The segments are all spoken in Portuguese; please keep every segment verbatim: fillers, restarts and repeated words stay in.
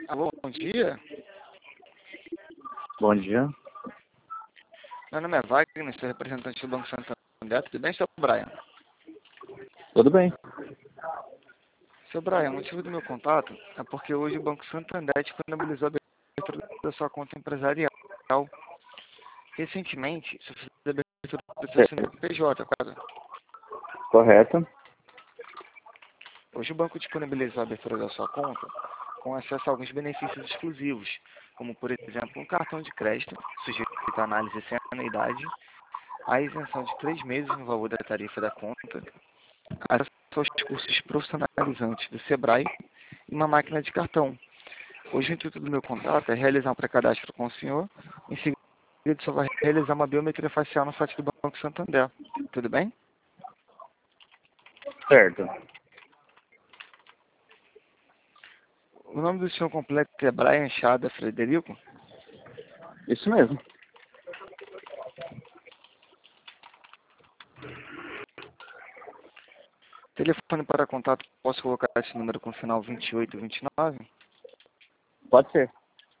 Alô, bom dia. Bom dia. Meu nome é Wagner, sou representante do Banco Santander. Tudo bem, seu Brian? Tudo bem. Seu Brian, o motivo do meu contato é porque hoje o Banco Santander disponibilizou a abertura da sua conta empresarial. Recentemente, você fez a abertura do seu C N P J, correto? Correto. Hoje o banco disponibilizou a abertura da sua conta com acesso a alguns benefícios exclusivos, como, por exemplo, um cartão de crédito, sujeito à análise sem anuidade, a isenção de três meses no valor da tarifa da conta, acesso aos cursos profissionalizantes do Sebrae e uma máquina de cartão. Hoje o intuito do meu contato é realizar um pré-cadastro com o senhor, em seguida só vai realizar uma biometria facial no site do Banco Santander. Tudo bem? Certo. O nome do senhor completo é Brian Chada Frederico? Isso mesmo. Telefone para contato, posso colocar esse número com final vinte e oito vinte e nove? Pode ser.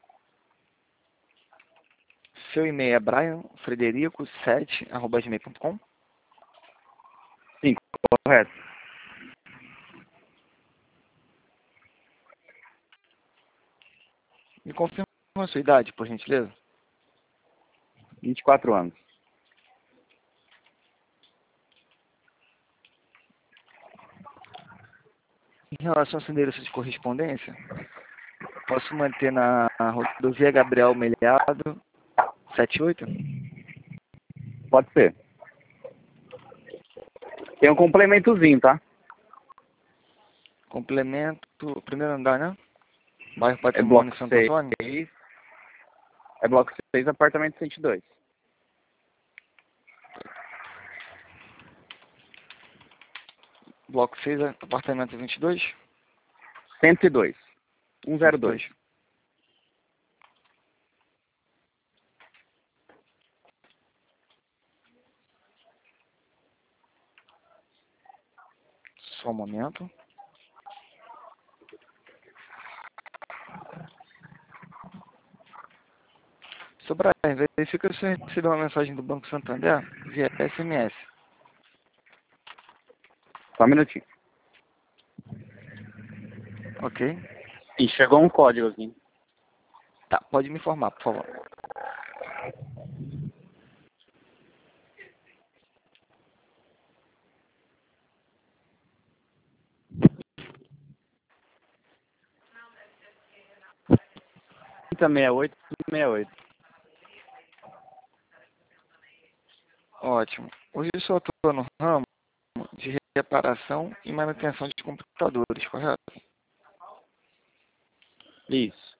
Seu e-mail é brian frederico sete arroba gmail ponto com? Sim, correto. Me confirma a sua idade, por gentileza. vinte e quatro anos. Em relação ao seu endereço de correspondência, posso manter na rodovia Gabriel Melhado setenta e oito? Pode ser. Tem um complementozinho, tá? Complemento, primeiro andar, né? Bairro É bloco Patrimônio Santo seis. Antônio? É bloco seis, apartamento cento e dois. Bloco seis, apartamento vinte e dois? cento e dois. cento e dois. cento e dois. Só um momento. Seu Brian, verifica se você recebeu uma mensagem do Banco Santander via S M S. Só um minutinho. Ok? E chegou um códigozinho. Tá, pode me informar, por favor. sessenta e oito, sessenta e oito. Ótimo. Hoje eu só estou no ramo de reparação e manutenção de computadores, correto? Isso.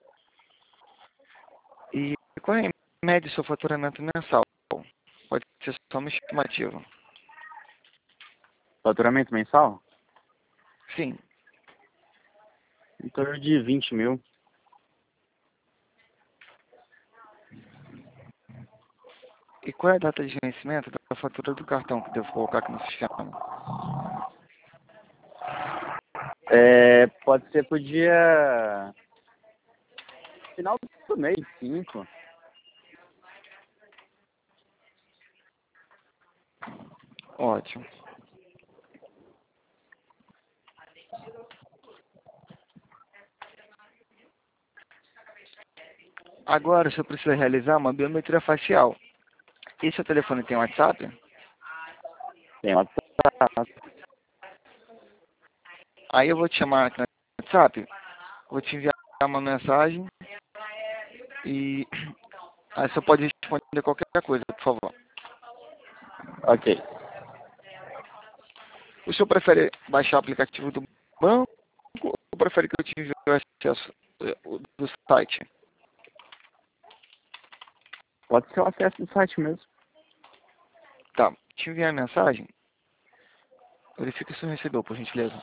E qual é a média do seu faturamento mensal? Pode ser só uma estimativa. Faturamento mensal? Sim. Em torno de vinte mil. E qual é a data de vencimento da fatura do cartão que devo colocar aqui no sistema? É, pode ser pro dia... Final do mês, cinco. Ótimo. Agora, o senhor precisa realizar uma biometria facial. E seu telefone tem WhatsApp? Tem WhatsApp. Aí eu vou te chamar aqui no WhatsApp, vou te enviar uma mensagem e aí você pode responder qualquer coisa, por favor. Ok. O senhor prefere baixar o aplicativo do banco ou prefere que eu te envie o acesso eh, do site? Pode ser o acesso do site mesmo. Tá, te enviar a mensagem. Verifique se você recebeu, por gentileza.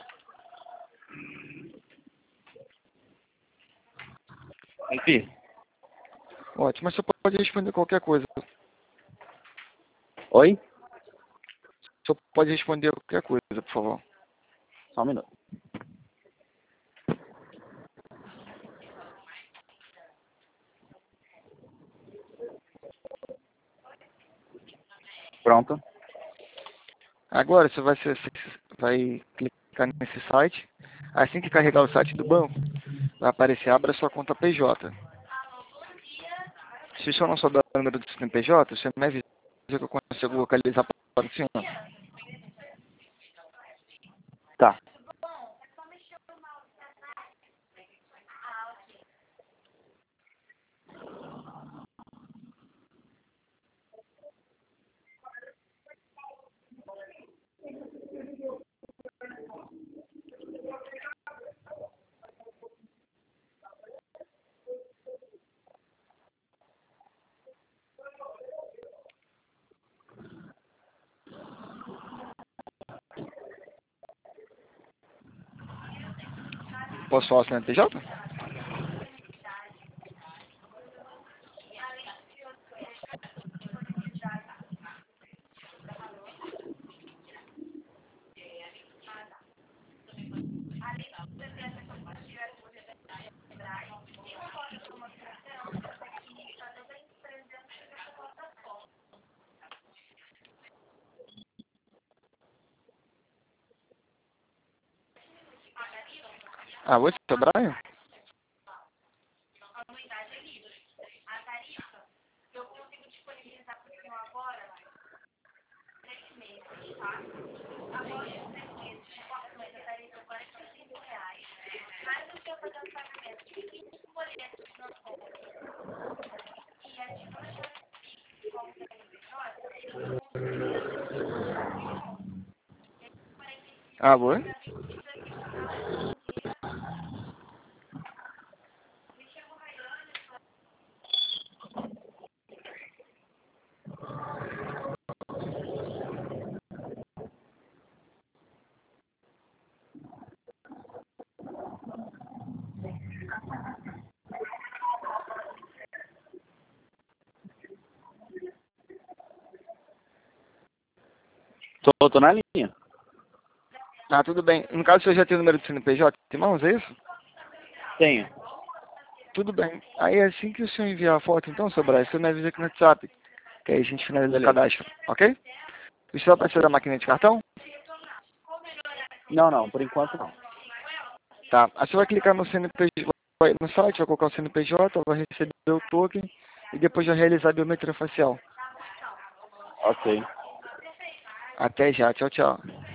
Enfim. Ótimo, mas você pode responder qualquer coisa. Oi? O senhor pode responder qualquer coisa, por favor. Só um minuto. Pronto. Agora você vai, ser, vai clicar nesse site. Assim que carregar o site do banco, vai aparecer abra sua conta P J. Se o senhor não souber o número do C N P J, você me avisa que eu consigo localizar para o senhor. Tá. Posso falar o C N P J? Ah, oi, seu Brian? Ah, oi? Tô, tô na linha. Ah, tudo bem. No caso, o senhor já tem o número do C N P J em mãos, é isso? Tenho. Tudo bem. Aí assim que o senhor enviar a foto, então, seu Brian, você me avisa aqui no WhatsApp. Que aí a gente finaliza o Beleza. cadastro, ok? O senhor vai precisar da máquina de cartão? Não, não. Por enquanto, não. Tá. Aí você vai clicar no C N P J, vai no site, vai colocar o C N P J, vai receber o token e depois vai realizar a biometria facial. Ok. Até já. Tchau, tchau.